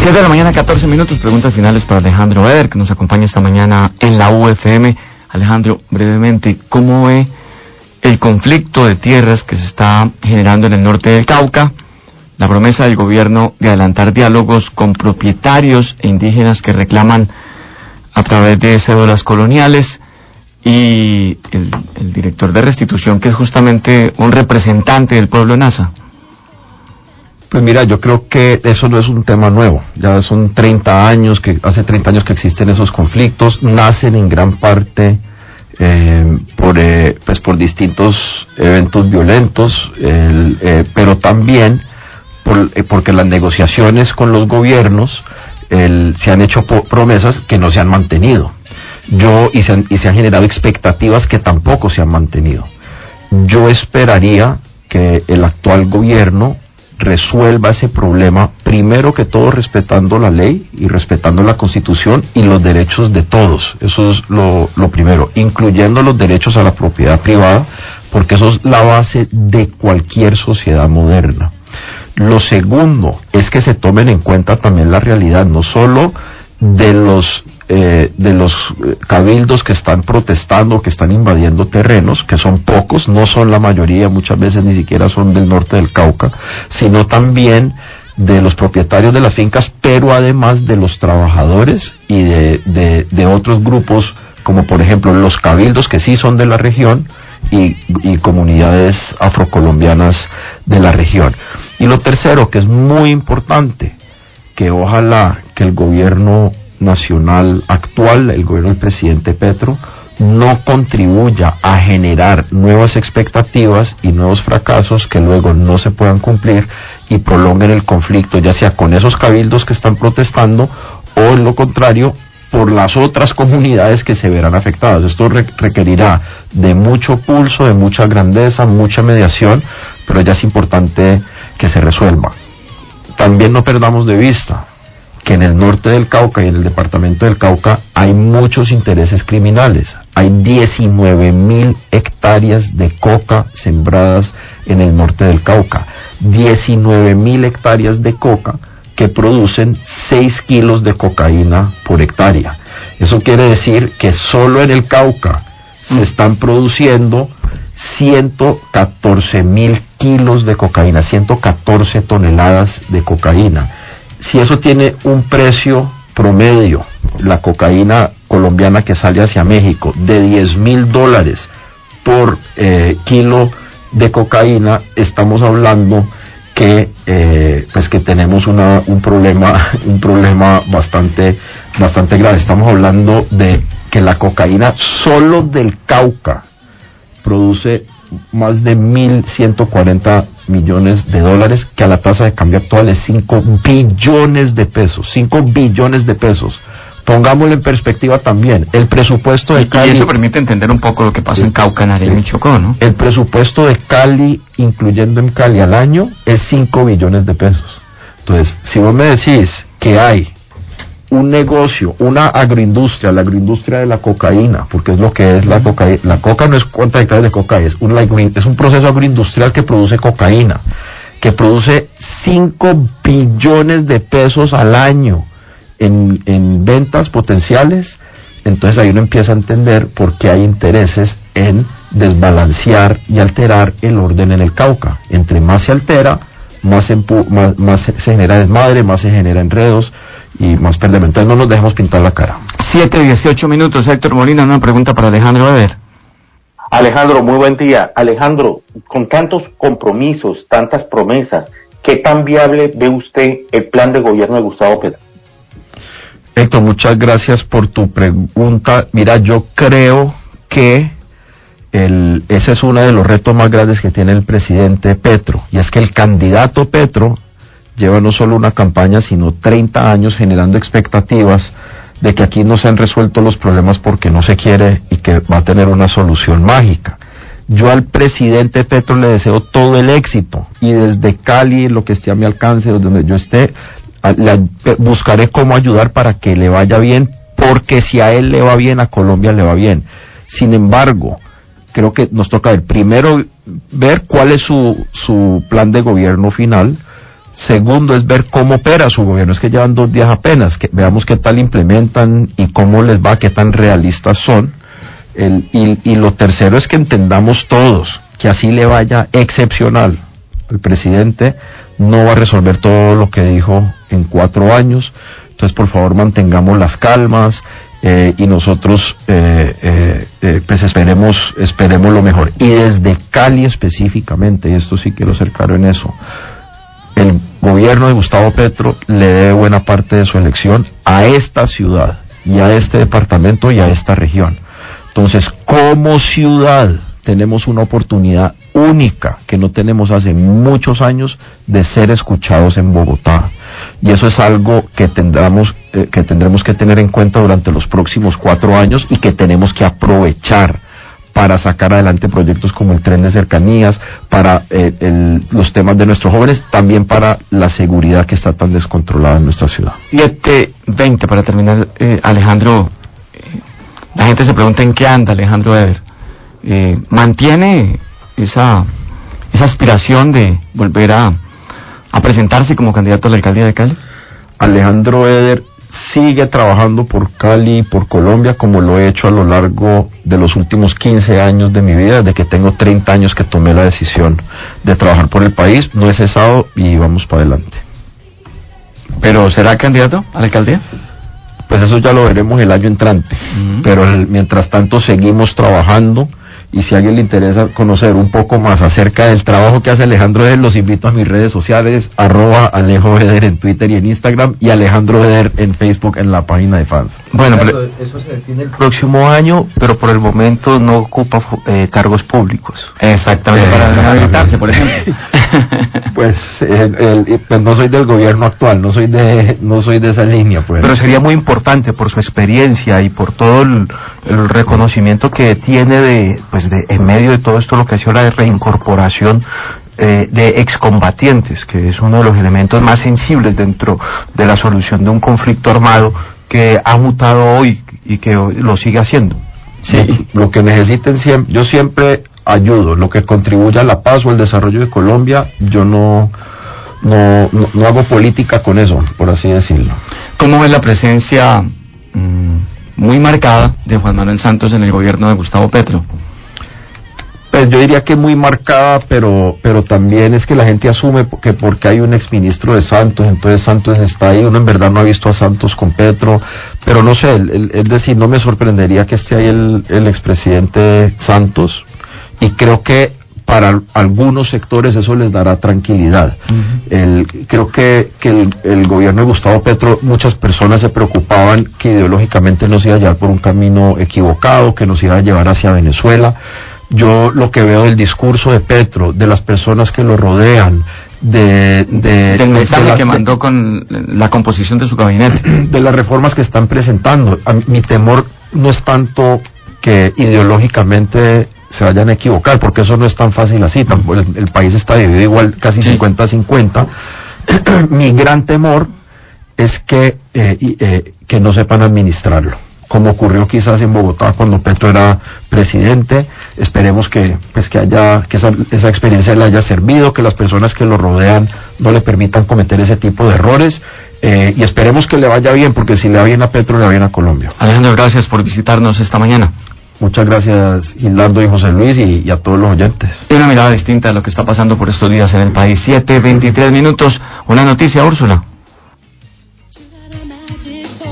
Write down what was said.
7 de la mañana, 14 minutos. Preguntas finales para Alejandro Eder, que nos acompaña esta mañana en la UFM. Alejandro, brevemente, ¿cómo ve el conflicto de tierras que se está generando en el norte del Cauca? La promesa del gobierno de adelantar diálogos con propietarios e indígenas que reclaman a través de cédulas coloniales, y el director de restitución, que es justamente un representante del pueblo Nasa. Pues mira, yo creo que eso no es un tema nuevo. Ya son 30 años, hace 30 años que existen esos conflictos. Nacen en gran parte por distintos eventos violentos, pero también porque las negociaciones con los gobiernos se han hecho promesas que no se han mantenido. Y se han generado expectativas que tampoco se han mantenido. Yo esperaría que el actual gobierno resuelva ese problema, primero que todo respetando la ley y respetando la Constitución y los derechos de todos. Eso es lo primero, incluyendo los derechos a la propiedad privada, porque eso es la base de cualquier sociedad moderna. Lo segundo es que se tomen en cuenta también la realidad, no solo de los cabildos que están protestando, que están invadiendo terrenos, que son pocos, no son la mayoría, muchas veces ni siquiera son del norte del Cauca, sino también de los propietarios de las fincas, pero además de los trabajadores y de otros grupos, como por ejemplo los cabildos, que sí son de la región, y comunidades afrocolombianas de la región. Y lo tercero, que es muy importante, que ojalá que el gobierno nacional actual, el gobierno del presidente Petro, no contribuya a generar nuevas expectativas y nuevos fracasos que luego no se puedan cumplir y prolonguen el conflicto, ya sea con esos cabildos que están protestando o, en lo contrario, por las otras comunidades que se verán afectadas. Esto requerirá de mucho pulso, de mucha grandeza, mucha mediación, pero ya es importante que se resuelva. También no perdamos de vista que en el norte del Cauca y en el departamento del Cauca hay muchos intereses criminales. Hay 19.000 hectáreas de coca sembradas en el norte del Cauca. 19.000 hectáreas de coca que producen 6 kilos de cocaína por hectárea. Eso quiere decir que solo en el Cauca se están produciendo 114.000 kilos de cocaína, 114 toneladas de cocaína. Si eso tiene un precio promedio, la cocaína colombiana que sale hacia México, de $10,000 por kilo de cocaína, estamos hablando que tenemos un problema bastante grave. Estamos hablando de que la cocaína solo del Cauca produce más de 1.140 millones de dólares, que a la tasa de cambio actual es 5 billones de pesos. 5 billones de pesos. Pongámoslo en perspectiva también. El presupuesto de Cali... Y eso permite entender un poco lo que pasa en Cauca, Nariño y Chocó, ¿no? El presupuesto de Cali, incluyendo en Cali al año, es 5 billones de pesos. Entonces, si vos me decís que hay un negocio, una agroindustria, la agroindustria de la cocaína, porque es lo que es la cocaína. La coca no es cuántas hectáreas de coca es un proceso agroindustrial que produce cocaína, que produce 5 billones de pesos al año en ventas potenciales. Entonces ahí uno empieza a entender por qué hay intereses en desbalancear y alterar el orden en el Cauca. Entre más se altera, más se genera desmadre, más se genera enredos y más perdemos. Entonces no nos dejemos pintar la cara. 7:18 minutos. Héctor Molina, una pregunta para Alejandro Eder. Alejandro, muy buen día. Alejandro, con tantos compromisos, tantas promesas, ¿qué tan viable ve usted el plan de gobierno de Gustavo Petro? Héctor, muchas gracias por tu pregunta. Mira, yo creo que ese es uno de los retos más grandes que tiene el presidente Petro, y es que el candidato Petro lleva no solo una campaña, sino 30 años generando expectativas de que aquí no se han resuelto los problemas porque no se quiere y que va a tener una solución mágica. Yo al presidente Petro le deseo todo el éxito, y desde Cali, lo que esté a mi alcance, donde yo esté, buscaré cómo ayudar para que le vaya bien, porque si a él le va bien, a Colombia le va bien. Sin embargo, creo que nos toca primero ver cuál es su plan de gobierno final, Segundo es ver cómo opera su gobierno, es que llevan 2 días apenas, que veamos qué tal implementan y cómo les va, qué tan realistas son. Y lo tercero es que entendamos todos que así le vaya excepcional. El presidente no va a resolver todo lo que dijo en 4 años, entonces por favor mantengamos las calmas y nosotros pues esperemos lo mejor. Y desde Cali específicamente, y esto sí quiero ser claro en eso, el gobierno de Gustavo Petro le debe buena parte de su elección a esta ciudad y a este departamento y a esta región. Entonces, como ciudad tenemos una oportunidad única que no tenemos hace muchos años de ser escuchados en Bogotá, y eso es algo que tendremos que tener en cuenta durante los próximos 4 años y que tenemos que aprovechar para sacar adelante proyectos como el tren de cercanías, para los temas de nuestros jóvenes, también para la seguridad que está tan descontrolada en nuestra ciudad. 7:20 para terminar, Alejandro. La gente se pregunta en qué anda Alejandro Eder. ¿Mantiene esa aspiración de volver a presentarse como candidato a la alcaldía de Cali? Alejandro Eder sigue trabajando por Cali y por Colombia como lo he hecho a lo largo de los últimos 15 años de mi vida, desde que tengo 30 años que tomé la decisión de trabajar por el país. No he cesado y vamos para adelante. ¿Pero será candidato a la alcaldía? Pues eso ya lo veremos el año entrante, pero mientras tanto seguimos trabajando, y si a alguien le interesa conocer un poco más acerca del trabajo que hace Alejandro Eder, los invito a mis redes sociales, @AlejoEder en Twitter y en Instagram, y Alejandro Eder en Facebook en la página de fans. Bueno, eso se define el próximo año, pero por el momento no ocupa cargos públicos. Exactamente, para habilitarse, por ejemplo. Pues no soy del gobierno actual, no soy de esa línea, pues. Pero sería muy importante por su experiencia y por todo el reconocimiento que tiene en medio de todo esto, lo que ha sido la reincorporación de excombatientes, que es uno de los elementos más sensibles dentro de la solución de un conflicto armado que ha mutado hoy y que lo sigue haciendo. Sí, lo que necesiten siempre, yo siempre ayudo, lo que contribuya a la paz o al desarrollo de Colombia. Yo no hago política con eso, por así decirlo. ¿Cómo ves la presencia muy marcada de Juan Manuel Santos en el gobierno de Gustavo Petro? Pues yo diría que muy marcada, pero también es que la gente asume que porque hay un exministro de Santos, entonces Santos está ahí. Uno en verdad no ha visto a Santos con Petro, pero no sé, es decir, no me sorprendería que esté ahí el expresidente Santos, y creo que para algunos sectores eso les dará tranquilidad. Creo que el gobierno de Gustavo Petro, muchas personas se preocupaban que ideológicamente nos iba a llevar por un camino equivocado, que nos iba a llevar hacia Venezuela. Yo lo que veo del discurso de Petro, de las personas que lo rodean, del mensaje que mandó con la composición de su gabinete, de las reformas que están presentando, mi temor no es tanto que ideológicamente se vayan a equivocar, porque eso no es tan fácil así. El país está dividido igual, casi 50-50. Mi gran temor es que no sepan administrarlo, como ocurrió quizás en Bogotá cuando Petro era presidente. Esperemos que esa experiencia le haya servido, que las personas que lo rodean no le permitan cometer ese tipo de errores, y esperemos que le vaya bien, porque si le va bien a Petro, le va bien a Colombia. Alejandro, gracias por visitarnos esta mañana. Muchas gracias, Gildardo y José Luis, y a todos los oyentes. Y una mirada distinta a lo que está pasando por estos días en el país. 7:23. Una noticia, Úrsula.